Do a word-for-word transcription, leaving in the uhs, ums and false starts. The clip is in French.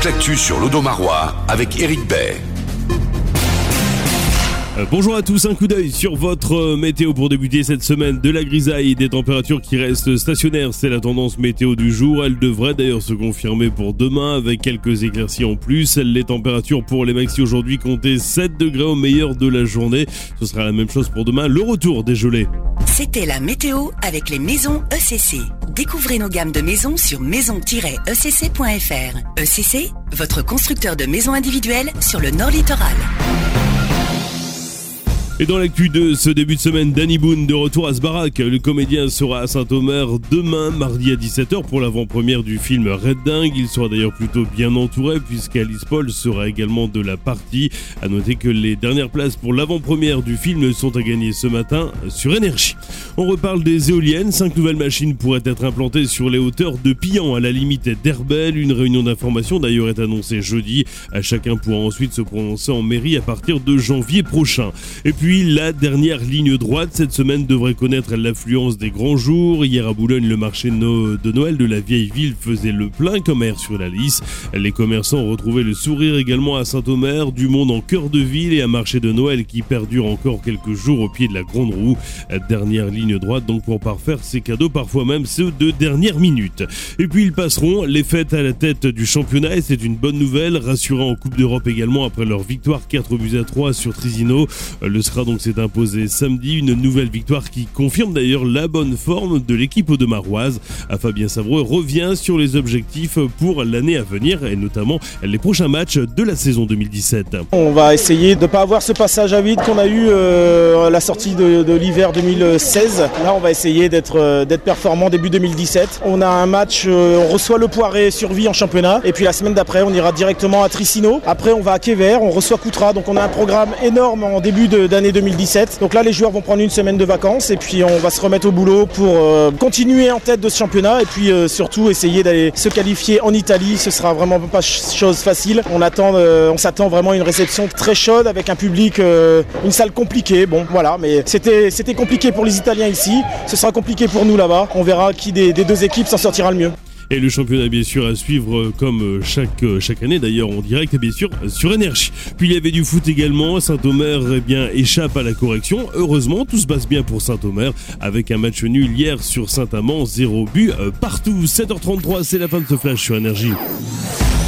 toute l'actu sur l'Audomarois avec Eric Bay. Euh, bonjour à tous, un coup d'œil sur votre météo pour débuter cette semaine. De la grisaille et des températures qui restent stationnaires, c'est la tendance météo du jour. Elle devrait d'ailleurs se confirmer pour demain avec quelques éclaircies en plus. Les températures pour les maxis aujourd'hui comptaient sept degrés au meilleur de la journée. Ce sera la même chose pour demain, le retour des gelées. C'était la météo avec les maisons E C C. Découvrez nos gammes de maisons sur maison tiret e c c point f r. E C C, votre constructeur de maisons individuelles sur le Nord Littoral. Et dans l'actu de ce début de semaine, Danny Boone de retour à Sbarak. Le comédien sera à Saint-Omer demain, mardi à dix-sept heures pour l'avant-première du film Red Dingue. Il sera d'ailleurs plutôt bien entouré puisqu'Alice Paul sera également de la partie. À noter que les dernières places pour l'avant-première du film sont à gagner ce matin sur Énergie. On reparle des éoliennes. Cinq nouvelles machines pourraient être implantées sur les hauteurs de Pillan, à la limite d'Herbel. Une réunion d'information d'ailleurs est annoncée jeudi. Chacun pourra ensuite se prononcer en mairie à partir de janvier prochain. Et puis Puis la dernière ligne droite cette semaine devrait connaître l'affluence des grands jours. Hier à Boulogne, le marché de Noël de la vieille ville faisait le plein commerce sur la Lys. Les commerçants retrouvaient le sourire également à Saint-Omer, du monde en cœur de ville et un marché de Noël qui perdure encore quelques jours au pied de la Grande Roue. Dernière ligne droite donc pour parfaire ses cadeaux, parfois même ceux de dernière minute. Et puis ils passeront les fêtes à la tête du championnat et c'est une bonne nouvelle, rassurant en Coupe d'Europe également après leur victoire quatre buts à trois sur Trésino. Le donc s'est imposé samedi, une nouvelle victoire qui confirme d'ailleurs la bonne forme de l'équipe audomaroise. Fabien Savreux revient sur les objectifs pour l'année à venir et notamment les prochains matchs de la saison deux mille dix-sept. On va essayer de ne pas avoir ce passage à vide qu'on a eu euh, à la sortie de, de l'hiver deux mille seize. Là on va essayer d'être, euh, d'être performant début deux mille dix-sept. On a un match, euh, on reçoit le Poiré survie en championnat et puis la semaine d'après on ira directement à Tricino. Après on va à Quévert, on reçoit Coutras, donc on a un programme énorme en début de, d'année deux mille dix-sept. Donc là les joueurs vont prendre une semaine de vacances et puis on va se remettre au boulot pour euh, continuer en tête de ce championnat et puis euh, surtout essayer d'aller se qualifier en Italie. Ce sera vraiment pas chose facile. On attend, euh, on s'attend vraiment à une réception très chaude avec un public, euh, une salle compliquée. Bon voilà, mais c'était, c'était compliqué pour les Italiens ici. Ce sera compliqué pour nous là-bas. On verra qui des, des deux équipes s'en sortira le mieux. Et le championnat bien sûr à suivre comme chaque, chaque année d'ailleurs en direct bien sûr sur Énergie. Puis il y avait du foot également, Saint-Omer eh bien, échappe à la correction. Heureusement tout se passe bien pour Saint-Omer avec un match nul hier sur Saint-Amand, zéro but partout. sept heures trente-trois, c'est la fin de ce flash sur Énergie.